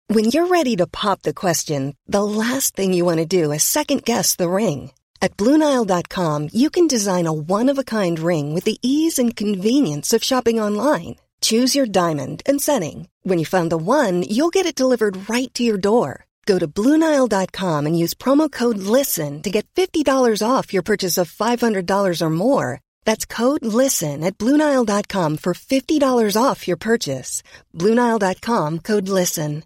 When you're ready to pop the question, the last thing you want to do is second-guess the ring. At BlueNile.com, you can design a one-of-a-kind ring with the ease and convenience of shopping online. Choose your diamond and setting. When you find the one, you'll get it delivered right to your door. Go to BlueNile.com and use promo code LISTEN to get $50 off your purchase of $500 or more. That's code LISTEN at BlueNile.com for $50 off your purchase. BlueNile.com, code LISTEN.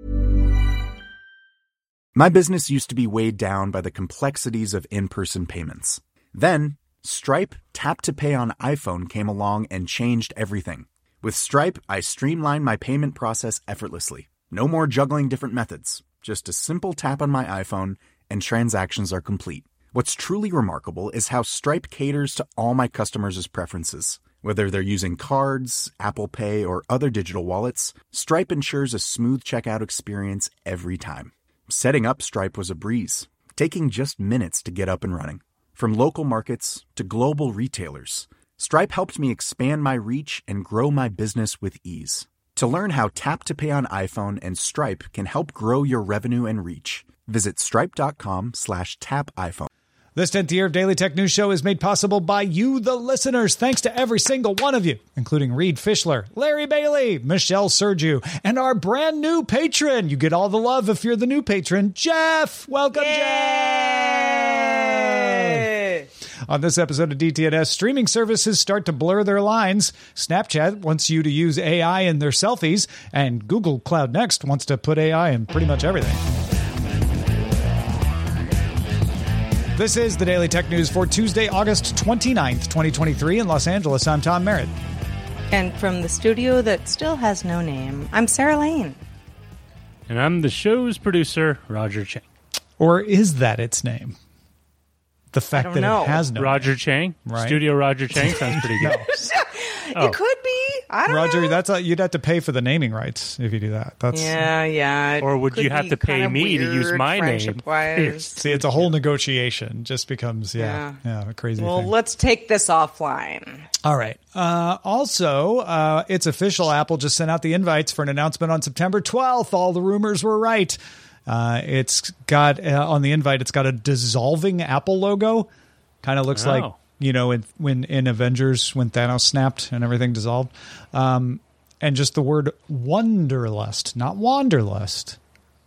My business used to be weighed down by the complexities of in-person payments. Then, Stripe Tap to Pay on iPhone came along and changed everything. With Stripe, I streamlined my payment process effortlessly. No more juggling different methods. Just a simple tap on my iPhone and transactions are complete. What's truly remarkable is how Stripe caters to all my customers' preferences. Whether they're using cards, Apple Pay, or other digital wallets, Stripe ensures a smooth checkout experience every time. Setting up Stripe was a breeze, taking just minutes to get up and running. From local markets to global retailers, Stripe helped me expand my reach and grow my business with ease. To learn how Tap to Pay on iPhone and Stripe can help grow your revenue and reach, visit stripe.com/tapiphone. This 10th year of Daily Tech News Show is made possible by you, the listeners. Thanks to every single one of you, including Reed Fischler, Larry Bailey, Michelle Sergiu, and our brand new patron. You get all the love if you're the new patron, Jeff. Welcome, Yay! Jeff. On this episode of DTNS, streaming services start to blur their lines. Snapchat wants you to use AI in their selfies, and Google Cloud Next wants to put AI in pretty much everything. This is the Daily Tech News for Tuesday, August 29th, 2023 in Los Angeles. I'm Tom Merritt. And from the studio that still has no name, I'm Sarah Lane. And I'm the show's producer, Roger Chang. Or is that its name? The fact that it has no Roger name. Chang? Right. Studio Roger Chang sounds pretty good. It could be. I don't know. Roger, you'd have to pay for the naming rights if you do that. Yeah. Or would you have to pay me to use my name? See, it's a whole negotiation. Just becomes, a crazy thing. Well, let's take this offline. All right. Also, it's official. Apple just sent out the invites for an announcement on September 12th. All the rumors were right. It's got on the invite, it's got a dissolving Apple logo. Kind of looks like, in Avengers when Thanos snapped and everything dissolved. And just the word Wonderlust, not Wanderlust.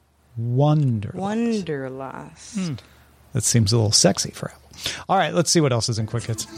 Wonderlust. That seems a little sexy for Apple. All right, let's see what else is in Quick Hits.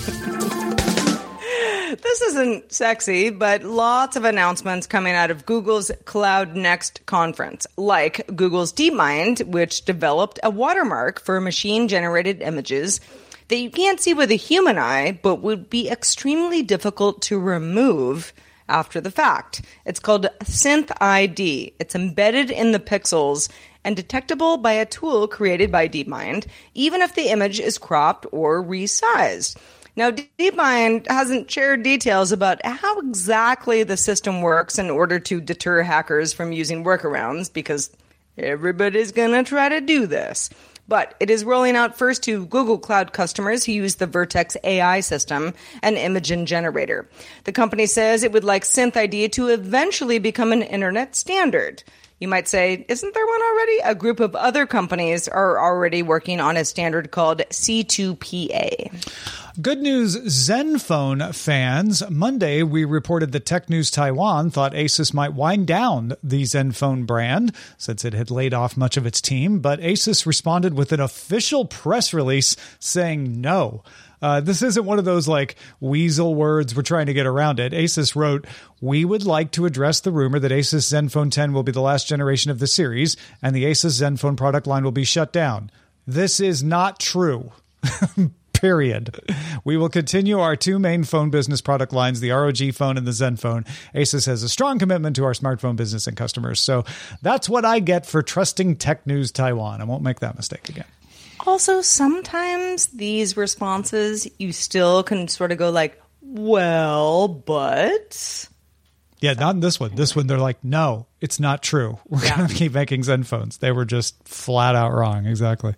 This isn't sexy, but lots of announcements coming out of Google's Cloud Next conference, like Google's DeepMind, which developed a watermark for machine-generated images that you can't see with a human eye, but would be extremely difficult to remove after the fact. It's called Synth ID. It's embedded in the pixels and detectable by a tool created by DeepMind, even if the image is cropped or resized. Now, DeepMind hasn't shared details about how exactly the system works in order to deter hackers from using workarounds, because everybody's going to try to do this. But it is rolling out first to Google Cloud customers who use the Vertex AI system and Imagen generator. The company says it would like Synth ID to eventually become an internet standard. You might say, isn't there one already? A group of other companies are already working on a standard called C2PA. Good news, Zenfone fans. Monday, we reported that Tech News Taiwan thought Asus might wind down the Zenfone brand since it had laid off much of its team, but Asus responded with an official press release saying no. This isn't one of those like weasel words we're trying to get around it. Asus wrote, "We would like to address the rumor that Asus Zenfone 10 will be the last generation of the series and the Asus Zenfone product line will be shut down. This is not true." Period. We will continue our two main phone business product lines, the ROG phone and the Zenfone. Asus has a strong commitment to our smartphone business and customers. So that's what I get for trusting Tech News Taiwan. I won't make that mistake again. Also, sometimes these responses, you still can sort of go like, well, but... Yeah, not in this one. This one, they're like, no, it's not true. We're going to keep making Zenphones. They were just flat out wrong. Exactly.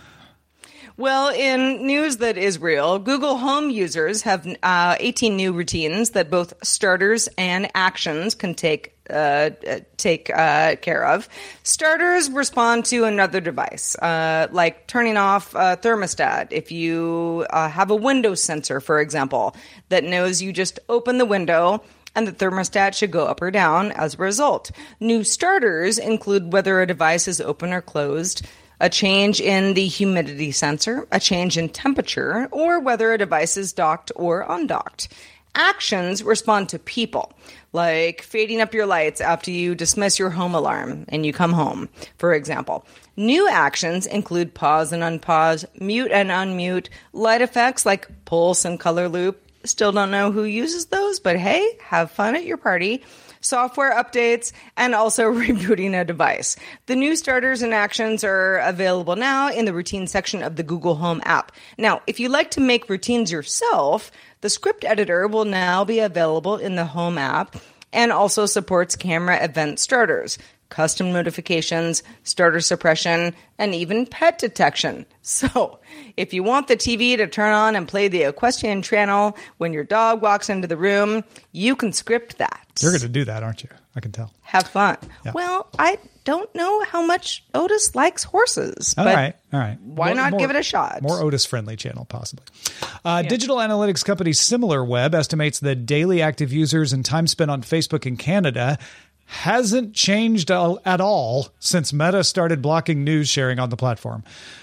Well, in news that is real, Google Home users have 18 new routines that both starters and actions can take take care of. Starters respond to another device, like turning off a thermostat. If you have a window sensor, for example, that knows you just open the window and the thermostat should go up or down as a result. New starters include whether a device is open or closed, a change in the humidity sensor, a change in temperature, or whether a device is docked or undocked. Actions respond to people, like fading up your lights after you dismiss your home alarm and you come home, for example. New actions include pause and unpause, mute and unmute, light effects like pulse and color loop. Still don't know who uses those, but hey, have fun at your party. Software updates, and also rebooting a device. The new starters and actions are available now in the routine section of the Google Home app. Now, if you like to make routines yourself, the script editor will now be available in the Home app and also supports camera event starters, custom notifications, starter suppression, and even pet detection. So, if you want the TV to turn on and play the equestrian channel when your dog walks into the room, you can script that. You're going to do that, aren't you? I can tell. Have fun. Yeah. Well, I don't know how much Otis likes horses. All right. Why not give it a shot? More Otis-friendly channel, possibly. Digital analytics company SimilarWeb estimates that daily active users and time spent on Facebook in Canada hasn't changed at all since Meta started blocking news sharing on the platform.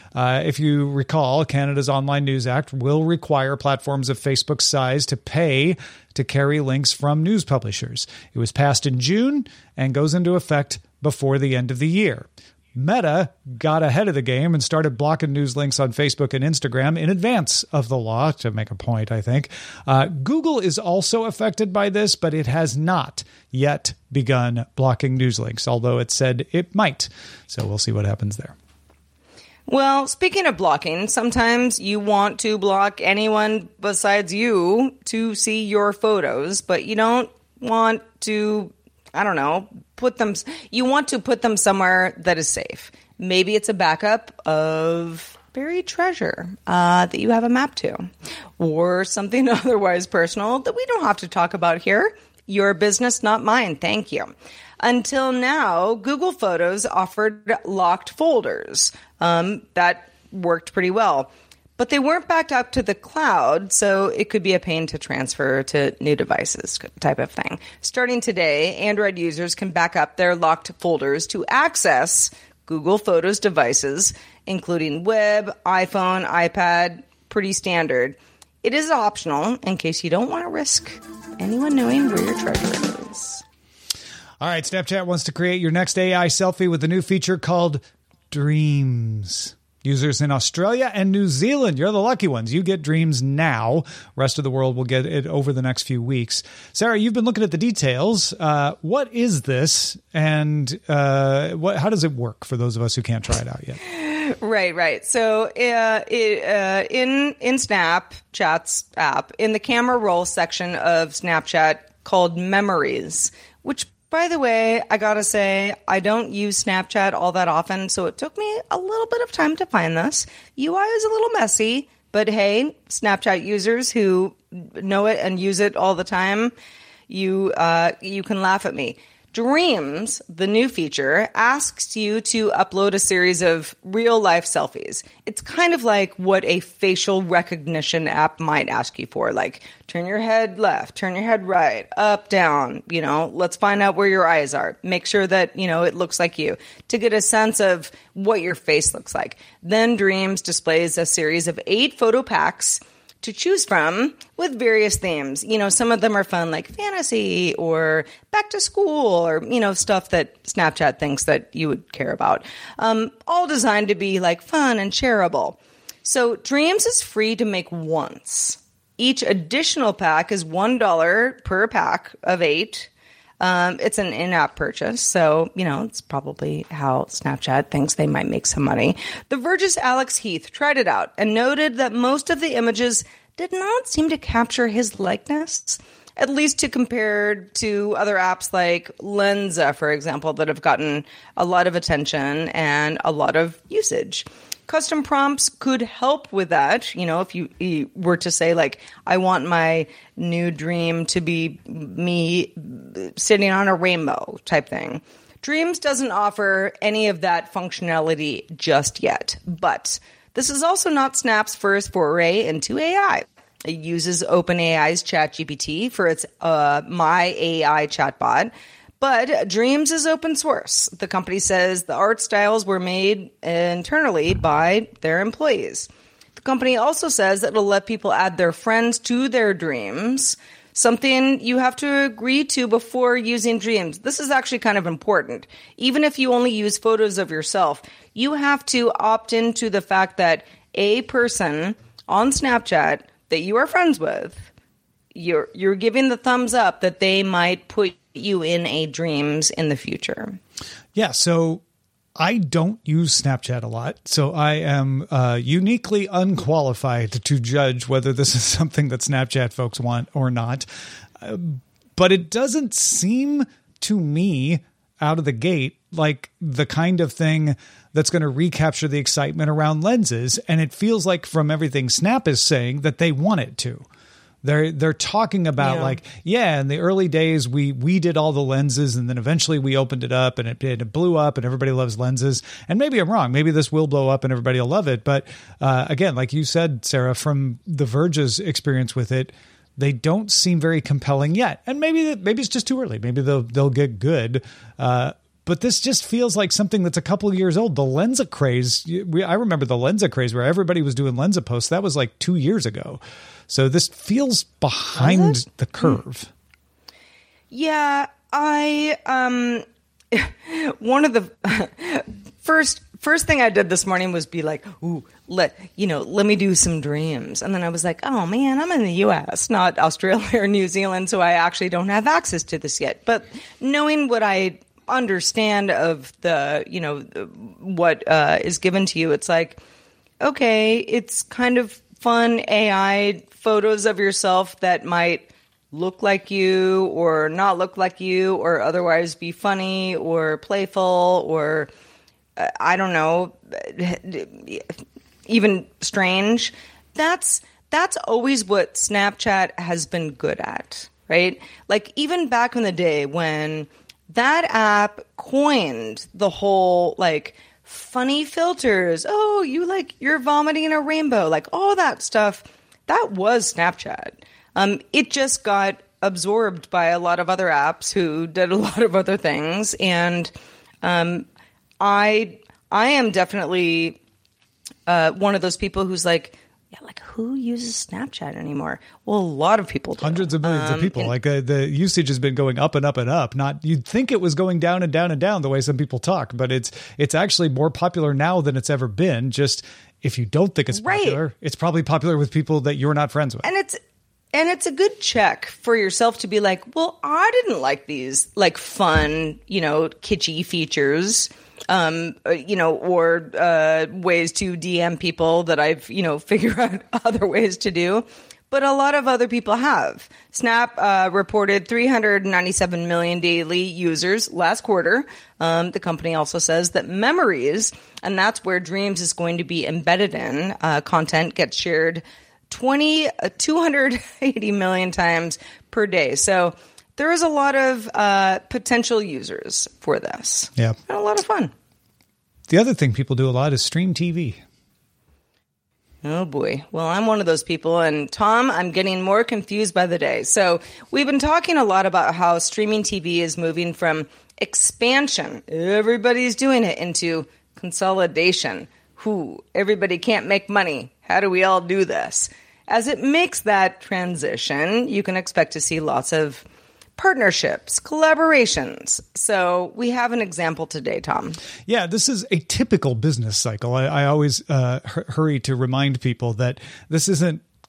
If you recall, Canada's Online News Act will require platforms of Facebook's size to pay to carry links from news publishers. It was passed in June and goes into effect before the end of the year. Meta got ahead of the game and started blocking news links on Facebook and Instagram in advance of the law, to make a point, I think. Google is also affected by this, but it has not yet begun blocking news links, although it said it might. So we'll see what happens there. Well, speaking of blocking, sometimes you want to block anyone besides you to see your photos, but you don't want to, you want to put them somewhere that is safe. Maybe it's a backup of buried treasure that you have a map to, or something otherwise personal that we don't have to talk about here. Your business, not mine. Thank you. Until now, Google Photos offered locked folders. That worked pretty well. But they weren't backed up to the cloud, so it could be a pain to transfer to new devices type of thing. Starting today, Android users can back up their locked folders to access Google Photos devices, including web, iPhone, iPad, pretty standard. It is optional in case you don't want to risk anyone knowing where your treasure is. All right, Snapchat wants to create your next AI selfie with a new feature called Dreams. Users in Australia and New Zealand, you're the lucky ones. You get Dreams now. Rest of the world will get it over the next few weeks. Sarah, you've been looking at the details. What is this, and how does it work for those of us who can't try it out yet? Right. So in Snapchat's app, in the camera roll section of Snapchat called Memories, which, by the way, I gotta say, I don't use Snapchat all that often, so it took me a little bit of time to find this. UI is a little messy, but hey, Snapchat users who know it and use it all the time, you can laugh at me. Dreams, the new feature, asks you to upload a series of real-life selfies. It's kind of like what a facial recognition app might ask you for, like turn your head left, turn your head right, up, down, let's find out where your eyes are. Make sure that, it looks like you, to get a sense of what your face looks like. Then Dreams displays a series of 8 photo packs to choose from with various themes. Some of them are fun, like fantasy or back to school or, stuff that Snapchat thinks that you would care about. All designed to be like fun and shareable. So Dreams is free to make once. Each additional pack is $1 per pack of 8. It's an in-app purchase, so, it's probably how Snapchat thinks they might make some money. The Verge's Alex Heath tried it out and noted that most of the images did not seem to capture his likeness, at least to compare to other apps like Lensa, for example, that have gotten a lot of attention and a lot of usage. custom prompts could help with that. You know, if you were to say, like, I want my new dream to be me sitting on a rainbow type thing. Dreams doesn't offer any of that functionality just yet, but this is also not Snap's first foray into AI. It uses OpenAI's ChatGPT for its My AI chatbot, but Dreams is open source. The company says the art styles were made internally by their employees. The company also says that it'll let people add their friends to their dreams, something you have to agree to before using Dreams. This is actually kind of important. Even if you only use photos of yourself, you have to opt into the fact that a person on Snapchat that you are friends with, you're giving the thumbs up that they might put you in a Dreams in the future. Yeah, so I don't use Snapchat a lot, so I am uniquely unqualified to judge whether this is something that Snapchat folks want or not. But it doesn't seem to me out of the gate like the kind of thing that's going to recapture the excitement around lenses. And it feels like from everything Snap is saying that they want it to. They're talking about in the early days, we did all the lenses and then eventually we opened it up and it blew up and everybody loves lenses. And maybe I'm wrong. Maybe this will blow up and everybody will love it. But again, like you said, Sarah, from The Verge's experience with it, they don't seem very compelling yet. And maybe it's just too early. Maybe they'll get good. But this just feels like something that's a couple of years old. The Lensa craze, I remember the Lensa craze where everybody was doing Lensa posts. That was like 2 years ago. So this feels behind the curve. Yeah, one of the first thing I did this morning was be like, let me do some Dreams. And then I was like, oh man, I'm in the US, not Australia or New Zealand, so I actually don't have access to this yet. But knowing what I understand of what is given to you, it's like, okay, it's kind of fun AI photos of yourself that might look like you or not look like you or otherwise be funny or playful or I don't know, even strange. That's always what Snapchat has been good at, right? Like even back in the day when that app coined the whole like funny filters. Oh, you're vomiting a rainbow, like all that stuff. That was Snapchat. It just got absorbed by a lot of other apps who did a lot of other things. And I am definitely one of those people who's like, who uses Snapchat anymore? Well, a lot of people do. Hundreds of millions of people. The usage has been going up and up and up. You'd think it was going down and down and down the way some people talk, but it's actually more popular now than it's ever been. Just if you don't think it's popular, it's probably popular with people that you're not friends with. And it's a good check for yourself to be like, well, I didn't like these like fun, kitschy features. Or ways to DM people that I've, figured out other ways to do. But a lot of other people have. Snap reported 397 million daily users last quarter. The company also says that Memories, and that's where Dreams is going to be embedded in, content gets shared 280 million times per day. So there is a lot of potential users for this. Yeah. And a lot of fun. The other thing people do a lot is stream TV. Oh, boy. Well, I'm one of those people. And, Tom, I'm getting more confused by the day. So we've been talking a lot about how streaming TV is moving from expansion. Everybody's doing it into consolidation. Everybody can't make money. How do we all do this? As it makes that transition, you can expect to see lots of partnerships, collaborations. So we have an example today, Tom. Yeah, this is a typical business cycle. I always hurry to remind people that this isn't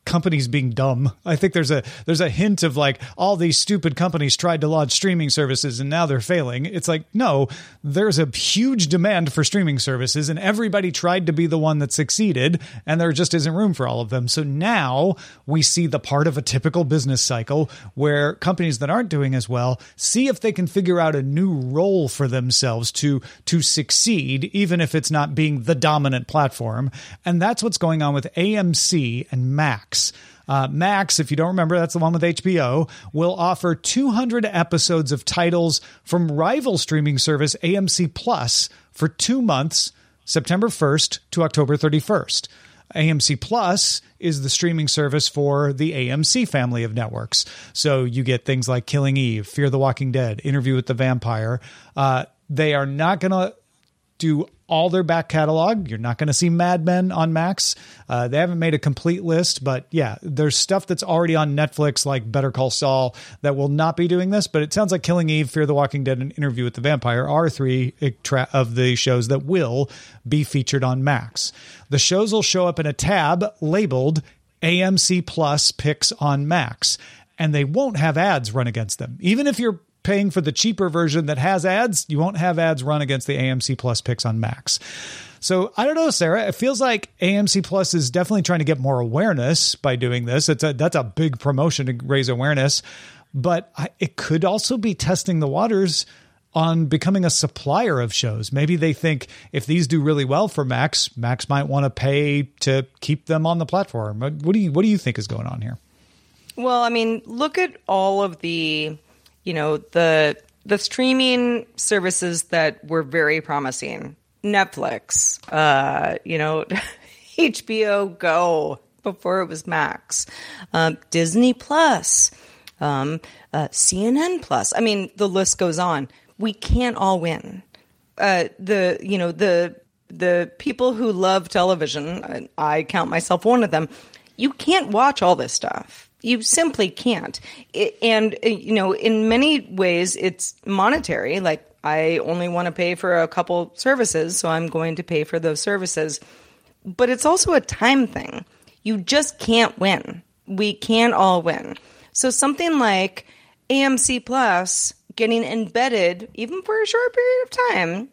companies being dumb. I think there's a hint of like all these stupid companies tried to launch streaming services and now they're failing. It's like, no, there's a huge demand for streaming services and everybody tried to be the one that succeeded and there just isn't room for all of them. So now we see the part of a typical business cycle where companies that aren't doing as well see if they can figure out a new role for themselves to succeed, even if it's not being the dominant platform. And that's what's going on with AMC and Max. Max, if you don't remember, that's the one with HBO, will offer 200 episodes of titles from rival streaming service AMC Plus for 2 months, September 1st to October 31st. AMC Plus is the streaming service for the AMC family of networks. So you get things like Killing Eve, Fear the Walking Dead, Interview with the Vampire. They are not going to do all their back catalog. You're not going to see Mad Men on Max. They haven't made a complete list, but yeah, there's stuff that's already on Netflix like Better Call Saul that will not be doing this, but it sounds like Killing Eve, Fear the Walking Dead, and Interview with the Vampire are 3 of the shows that will be featured on Max. The shows will show up in a tab labeled AMC Plus Picks on Max, and they won't have ads run against them. Even if you're paying for the cheaper version that has ads, you won't have ads run against the AMC Plus Picks on Max. So I don't know, Sarah, it feels like AMC Plus is definitely trying to get more awareness by doing this. That's a big promotion to raise awareness, but it could also be testing the waters on becoming a supplier of shows. Maybe they think if these do really well for Max, Max might want to pay to keep them on the platform. What do you think is going on here? Well, I mean, look at all of the the streaming services that were very promising. Netflix, HBO Go before it was Max, Disney Plus, CNN Plus. I mean, the list goes on. We can't all win. The people who love television, I count myself one of them. You can't watch all this stuff. You simply can't. In many ways, it's monetary. Like, I only want to pay for a couple services, so I'm going to pay for those services. But it's also a time thing. You just can't win. We can't all win. So something like AMC Plus getting embedded, even for a short period of time,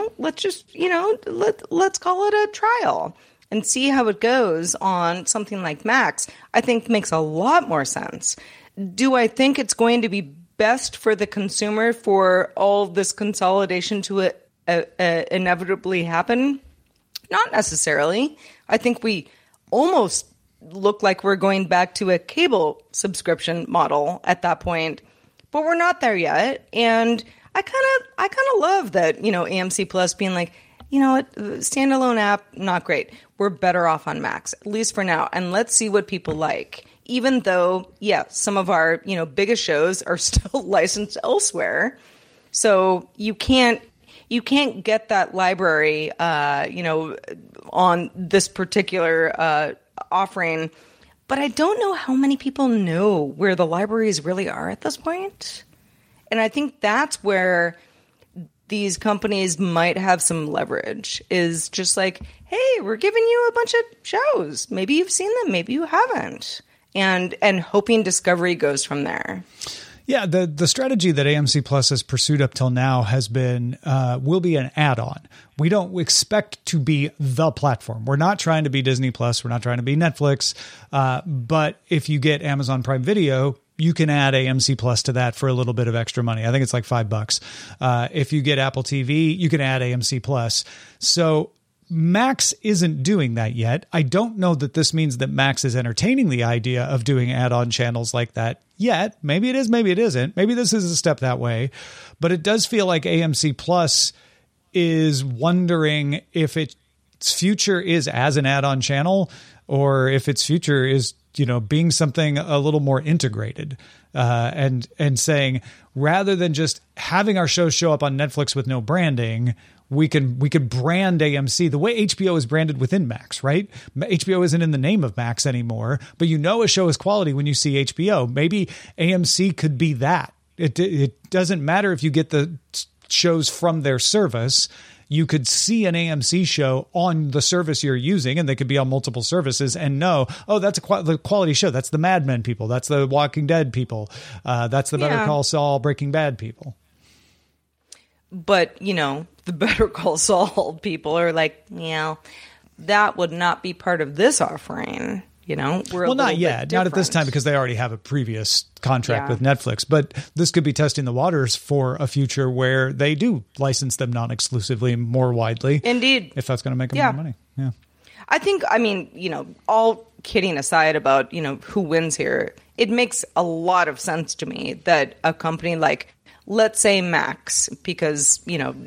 let's call it a trial and see how it goes on something like Max, I think makes a lot more sense. Do I think it's going to be best for the consumer for all this consolidation to inevitably happen? Not necessarily. I think we almost look like we're going back to a cable subscription model at that point, but we're not there yet. And I kind of love that, AMC Plus being like, you know what, standalone app, not great. We're better off on Max, at least for now. And let's see what people like. Even though, some of our, biggest shows are still licensed elsewhere. So you can't get that library, on this particular offering. But I don't know how many people know where the libraries really are at this point. And I think that's where these companies might have some leverage, is just like, hey, we're giving you a bunch of shows. Maybe you've seen them, maybe you haven't. And hoping discovery goes from there. Yeah, the strategy that AMC Plus has pursued up till now has been, will be an add-on. We don't expect to be the platform. We're not trying to be Disney Plus. We're not trying to be Netflix. But if you get Amazon Prime Video, you can add AMC Plus to that for a little bit of extra money. I think it's like $5. If you get Apple TV, you can add AMC Plus. So Max isn't doing that yet. I don't know that this means that Max is entertaining the idea of doing add-on channels like that yet. Maybe it is, maybe it isn't. Maybe this is a step that way. But it does feel like AMC Plus is wondering if its future is as an add-on channel or if its future is, being something a little more integrated, and saying, rather than just having our shows show up on Netflix with no branding, we could brand AMC the way HBO is branded within Max, right? HBO isn't in the name of Max anymore, but a show is quality when you see HBO. Maybe AMC could be that. It doesn't matter if you get the shows from their service. you could see an AMC show on the service you're using, and they could be on multiple services and know, oh, that's the quality show. That's the Mad Men people. That's the Walking Dead people. That's the Better Call Saul Breaking Bad people. But, the Better Call Saul people are like, that would not be part of this offering. Well, not yet. Not at this time, because they already have a previous contract with Netflix. But this could be testing the waters for a future where they do license them non-exclusively more widely. Indeed. If that's going to make them more money. Yeah. I think, all kidding aside about, who wins here, it makes a lot of sense to me that a company like, let's say Max, because,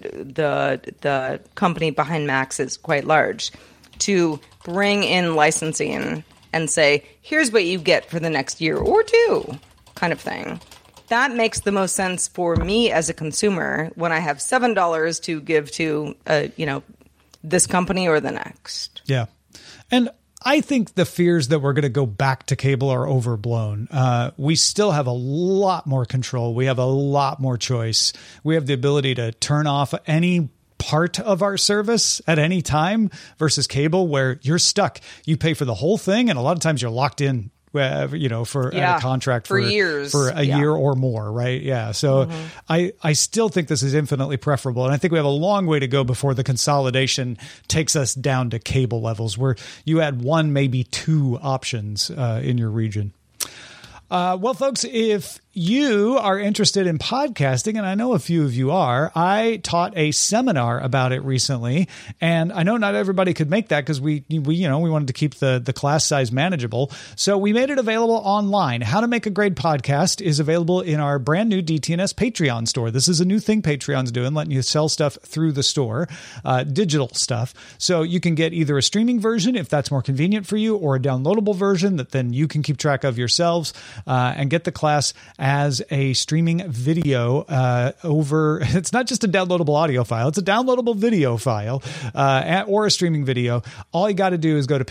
the company behind Max is quite large, to bring in licensing and say, here's what you get for the next year or two, kind of thing. That makes the most sense for me as a consumer when I have $7 to give to, this company or the next. Yeah. And I think the fears that we're going to go back to cable are overblown. We still have a lot more control. We have a lot more choice. We have the ability to turn off any part of our service at any time versus cable, where you're stuck. You pay for the whole thing, and a lot of times you're locked in, for a contract for years, for a year or more, right? Yeah. So I still think this is infinitely preferable, and I think we have a long way to go before the consolidation takes us down to cable levels, where you had one, maybe two options in your region. Well, folks, if you are interested in podcasting, and I know a few of you are, I taught a seminar about it recently, and I know not everybody could make that because we wanted to keep the class size manageable. So we made it available online. How to make a great podcast is available in our brand new DTNS Patreon store. This is a new thing Patreon's doing, letting you sell stuff through the store, digital stuff. So you can get either a streaming version if that's more convenient for you, or a downloadable version that then you can keep track of yourselves, and get the class as a streaming video it's not just a downloadable audio file, it's a downloadable video file, or a streaming video. All you got to do is go to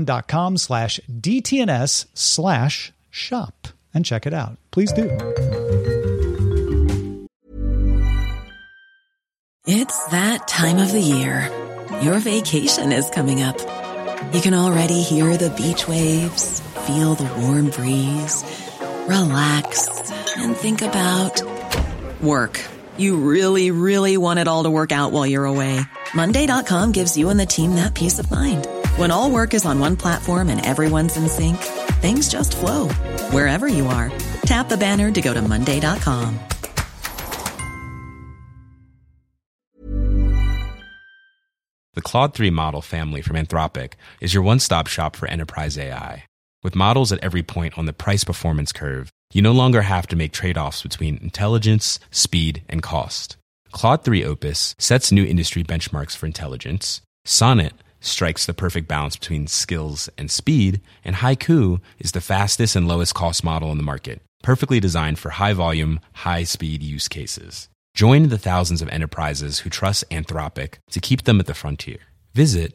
patreon.com/DTNS/shop and check it out. Please do. It's that time of the year. Your vacation is coming up. You can already hear the beach waves, feel the warm breeze, relax, and think about work. You really, really want it all to work out while you're away. Monday.com gives you and the team that peace of mind. When all work is on one platform and everyone's in sync, things just flow. Wherever you are, tap the banner to go to Monday.com. The Claude 3 model family from Anthropic is your one-stop shop for enterprise AI. With models at every point on the price-performance curve, you no longer have to make trade-offs between intelligence, speed, and cost. Claude 3 Opus sets new industry benchmarks for intelligence. Sonnet strikes the perfect balance between skills and speed. And Haiku is the fastest and lowest cost model in the market, perfectly designed for high-volume, high-speed use cases. Join the thousands of enterprises who trust Anthropic to keep them at the frontier. Visit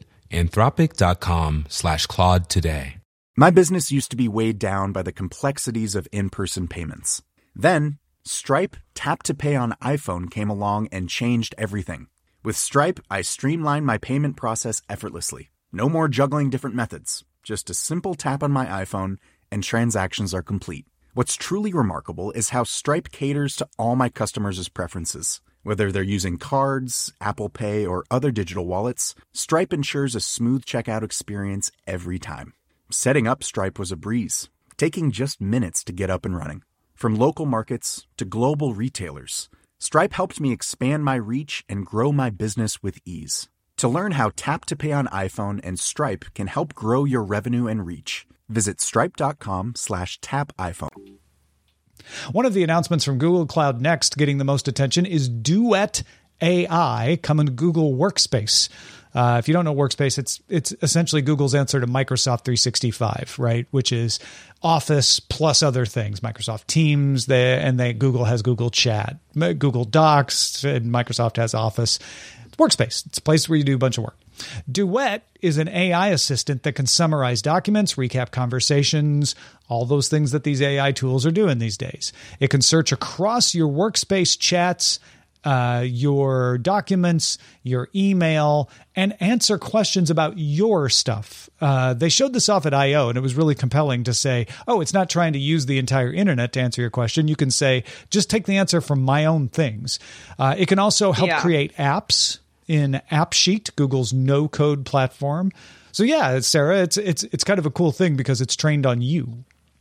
anthropic.com/Claude today. My business used to be weighed down by the complexities of in-person payments. Then, Stripe Tap to Pay on iPhone came along and changed everything. With Stripe, I streamlined my payment process effortlessly. No more juggling different methods. Just a simple tap on my iPhone and transactions are complete. What's truly remarkable is how Stripe caters to all my customers' preferences. Whether they're using cards, Apple Pay, or other digital wallets, Stripe ensures a smooth checkout experience every time. Setting up Stripe was a breeze, taking just minutes to get up and running. From local markets to global retailers, Stripe helped me expand my reach and grow my business with ease. To learn how Tap to Pay on iPhone and Stripe can help grow your revenue and reach, visit stripe.com/tapiphone. One of the announcements from Google Cloud Next getting the most attention is Duet AI coming to Google Workspace. If you don't know Workspace, it's essentially Google's answer to Microsoft 365, right? Which is Office plus other things. Microsoft Teams, Google has Google Chat, Google Docs, and Microsoft has Office. Workspace, it's a place where you do a bunch of work. Duet is an AI assistant that can summarize documents, recap conversations, all those things that these AI tools are doing these days. It can search across your workspace chats your documents, your email, and answer questions about your stuff. They showed this off at I.O., and it was really compelling to say, oh, it's not trying to use the entire internet to answer your question. You can say, just take the answer from my own things. It can also help create apps in AppSheet, Google's no-code platform. So yeah, Sarah, it's kind of a cool thing because it's trained on you.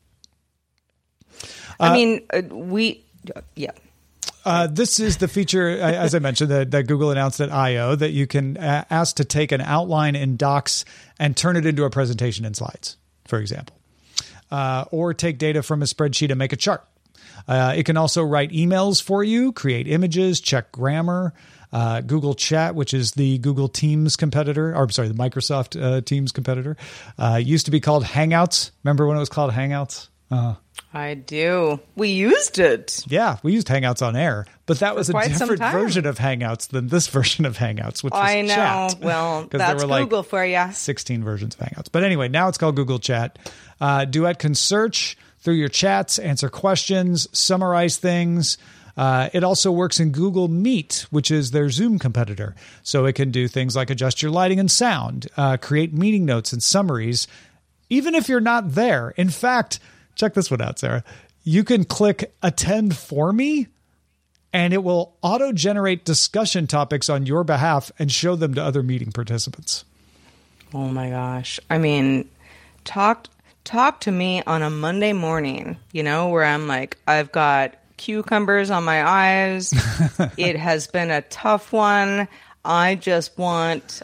This is the feature, as I mentioned, that Google announced at I.O., that you can ask to take an outline in Docs and turn it into a presentation in Slides, for example, or take data from a spreadsheet and make a chart. It can also write emails for you, create images, check grammar. Google Chat, which is the Google Teams competitor, or I'm sorry, the Microsoft Teams competitor, used to be called Hangouts. Remember when it was called Hangouts? I do. We used it. Yeah, we used Hangouts on air, but that was a different version of Hangouts than this version of Hangouts, which was I know. Chat. Well, that's Google for you. 16 versions of Hangouts. But anyway, now it's called Google Chat. Duet can search through your chats, answer questions, summarize things. It also works in Google Meet, which is their Zoom competitor. So it can do things like adjust your lighting and sound, create meeting notes and summaries, even if you're not there. In fact, check this one out, Sarah. You can click Attend for Me, and it will auto-generate discussion topics on your behalf and show them to other meeting participants. Oh my gosh. I mean, talk to me on a Monday morning, where I'm like, I've got cucumbers on my eyes. It has been a tough one. I just want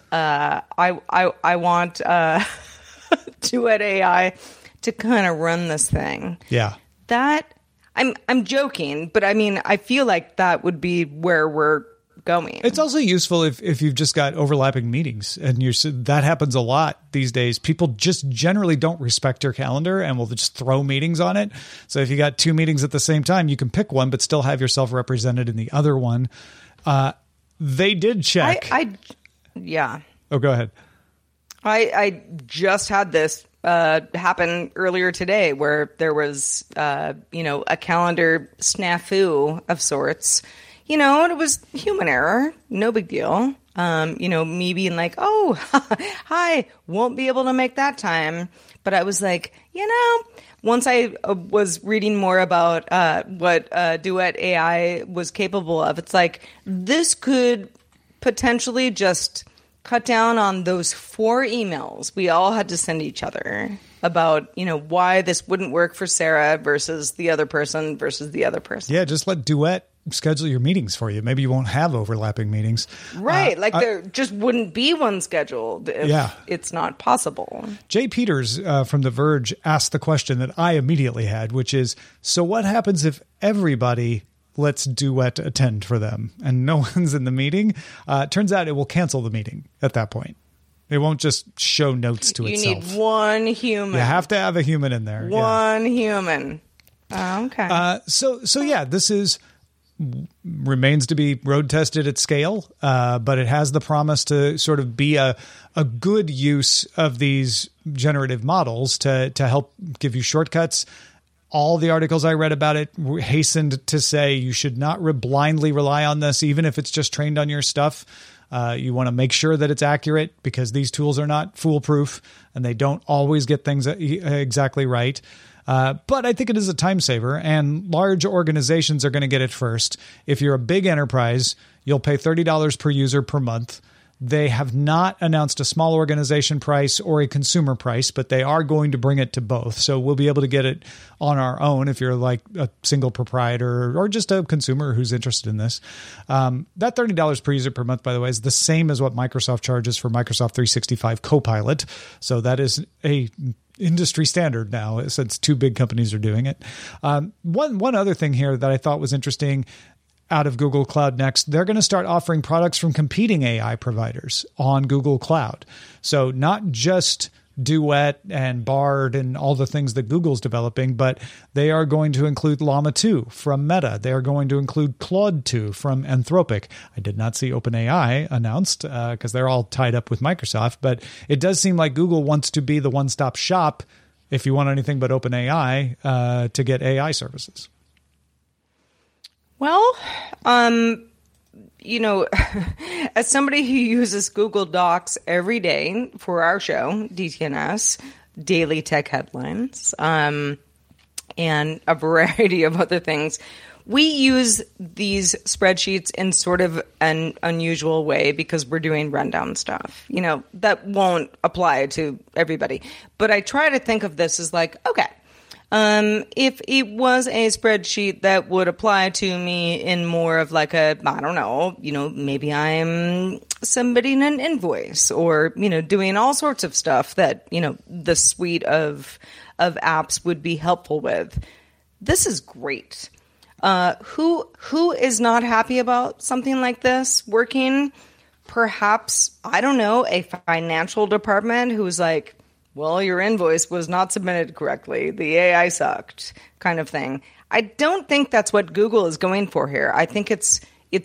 I want Duet AI to kind of run this thing. Yeah. That I'm joking, but I mean, I feel like that would be where we're going. It's also useful if you've just got overlapping meetings, and that happens a lot these days. People just generally don't respect your calendar and will just throw meetings on it. So if you got two meetings at the same time, you can pick one, but still have yourself represented in the other one. They did check. Yeah. Oh, go ahead. I just had this happen earlier today where there was, a calendar snafu of sorts. And it was human error, no big deal. Me being like, oh, hi, won't be able to make that time. But I was like, once I was reading more about what Duet AI was capable of, it's like this could potentially just cut down on those 4 emails we all had to send each other about, why this wouldn't work for Sarah versus the other person versus the other person. Yeah, just let Duet schedule your meetings for you. Maybe you won't have overlapping meetings. Right. There just wouldn't be one scheduled if it's not possible. Jay Peters from The Verge asked the question that I immediately had, which is, so what happens if everybody lets Duet attend for them and no one's in the meeting? Turns out it will cancel the meeting at that point. It won't just show notes to itself. You need one human. You have to have a human in there. One human. Oh, okay. So yeah, this remains to be road tested at scale, but it has the promise to sort of be a good use of these generative models to help give you shortcuts. All the articles I read about it hastened to say you should not blindly rely on this, even if it's just trained on your stuff. You want to make sure that it's accurate because these tools are not foolproof and they don't always get things exactly right. But I think it is a time saver, and large organizations are going to get it first. If you're a big enterprise, you'll pay $30 per user per month. They have not announced a small organization price or a consumer price, but they are going to bring it to both. So we'll be able to get it on our own if you're like a single proprietor or just a consumer who's interested in this. That $30 per user per month, by the way, is the same as what Microsoft charges for Microsoft 365 Copilot. So that is a industry standard now, since 2 big companies are doing it. One other thing here that I thought was interesting out of Google Cloud Next, they're going to start offering products from competing AI providers on Google Cloud. So not just Duet and Bard and all the things that Google's developing, but they are going to include Llama 2 from Meta. They are going to include Claude 2 from Anthropic. I did not see OpenAI announced because they're all tied up with Microsoft, but it does seem like Google wants to be the one-stop shop if you want anything but OpenAI to get AI services. Well, as somebody who uses Google Docs every day for our show, DTNS, Daily Tech Headlines, and a variety of other things, we use these spreadsheets in sort of an unusual way because we're doing rundown stuff. That won't apply to everybody. But I try to think of this as like, okay, if it was a spreadsheet that would apply to me in more of like I don't know, maybe I'm submitting an invoice or, doing all sorts of stuff that, the suite of apps would be helpful with. This is great. Who is not happy about something like this working? Perhaps, I don't know, a financial department who's like, well, your invoice was not submitted correctly. The AI sucked, kind of thing. I don't think that's what Google is going for here. I think it's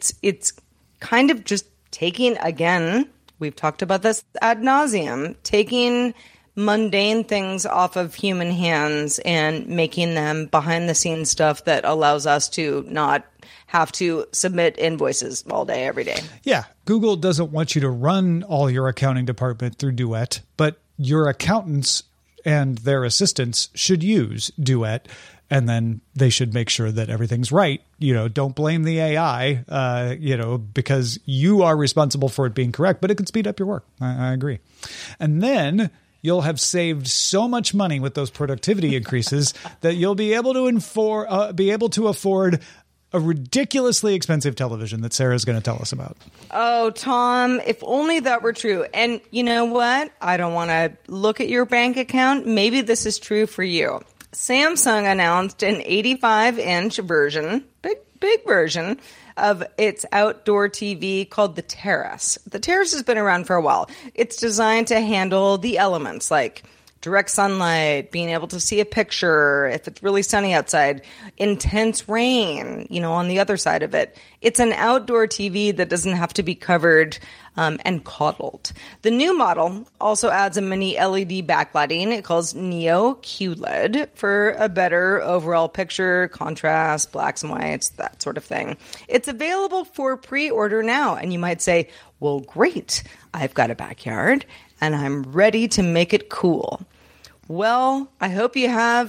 kind of just taking, again, we've talked about this ad nauseum, taking mundane things off of human hands and making them behind the scenes stuff that allows us to not have to submit invoices all day, every day. Yeah. Google doesn't want you to run all your accounting department through Duet, but your accountants and their assistants should use Duet, and then they should make sure that everything's right. Don't blame the AI, because you are responsible for it being correct, but it could speed up your work. I agree. And then you'll have saved so much money with those productivity increases that you'll be able to afford a ridiculously expensive television that Sarah's going to tell us about. Oh, Tom, if only that were true. And you know what? I don't want to look at your bank account. Maybe this is true for you. Samsung announced an 85-inch version, big version, of its outdoor TV called the Terrace. The Terrace has been around for a while. It's designed to handle the elements like direct sunlight, being able to see a picture if it's really sunny outside, intense rain, on the other side of it. It's an outdoor TV that doesn't have to be covered and coddled. The new model also adds a mini LED backlighting. It calls Neo QLED for a better overall picture, contrast, blacks and whites, that sort of thing. It's available for pre-order now. And you might say, well, great, I've got a backyard and I'm ready to make it cool. Well, I hope you have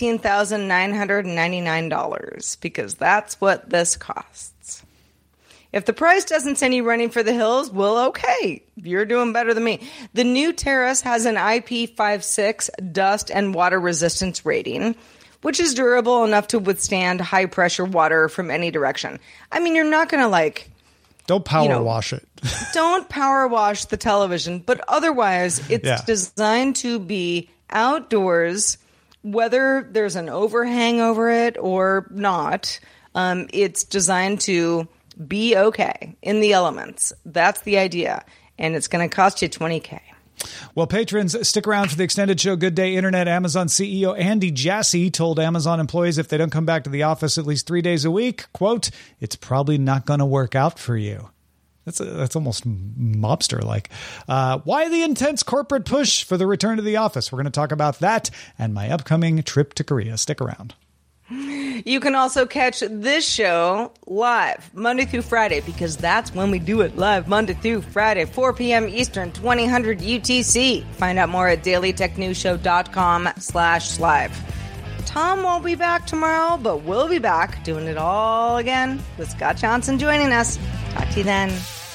$19,999 because that's what this costs. If the price doesn't send you running for the hills, well, okay, you're doing better than me. The new Terrace has an IP56 dust and water resistance rating, which is durable enough to withstand high pressure water from any direction. I mean, you're not going to don't power wash it. Don't power wash the television, but otherwise it's designed to be outdoors, whether there's an overhang over it or not. It's designed to be okay in the elements. That's the idea. And it's going to cost you $20,000. Well, patrons, stick around for the extended show. Good Day Internet. Amazon CEO Andy Jassy told Amazon employees if they don't come back to the office at least 3 days a week, quote, it's probably not going to work out for you. That's almost mobster-like. Why the intense corporate push for the return to the office? We're going to talk about that and my upcoming trip to Korea. Stick around. You can also catch this show live Monday through Friday because that's when we do it live Monday through Friday, 4 p.m. Eastern, 2000 UTC. Find out more at dailytechnewsshow.com/live. Tom won't be back tomorrow, but we'll be back doing it all again with Scott Johnson joining us. Talk to you then.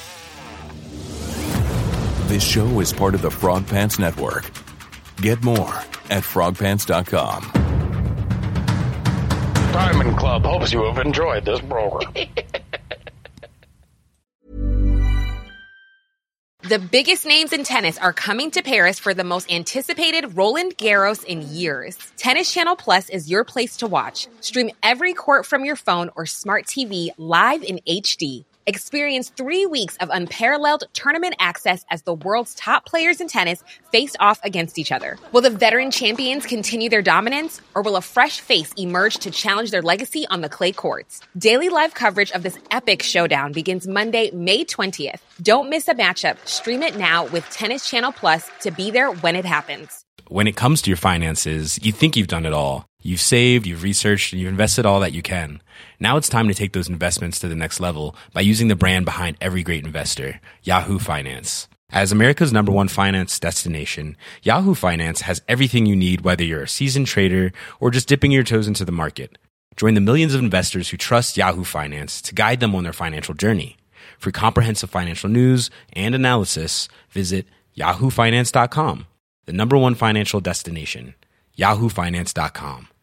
This show is part of the Frog Pants Network. Get more at frogpants.com. Diamond Club hopes you have enjoyed this program. The biggest names in tennis are coming to Paris for the most anticipated Roland Garros in years. Tennis Channel Plus is your place to watch. Stream every court from your phone or smart TV live in HD. Experience 3 weeks of unparalleled tournament access as the world's top players in tennis face off against each other. Will the veteran champions continue their dominance, or will a fresh face emerge to challenge their legacy on the clay courts? Daily live coverage of this epic showdown begins Monday, May 20th. Don't miss a matchup. Stream it now with Tennis Channel Plus to be there when it happens. When it comes to your finances, you think you've done it all. You've saved, you've researched, and you've invested all that you can. Now it's time to take those investments to the next level by using the brand behind every great investor, Yahoo Finance. As America's #1 finance destination, Yahoo Finance has everything you need, whether you're a seasoned trader or just dipping your toes into the market. Join the millions of investors who trust Yahoo Finance to guide them on their financial journey. For comprehensive financial news and analysis, visit yahoofinance.com, the #1 financial destination, yahoofinance.com.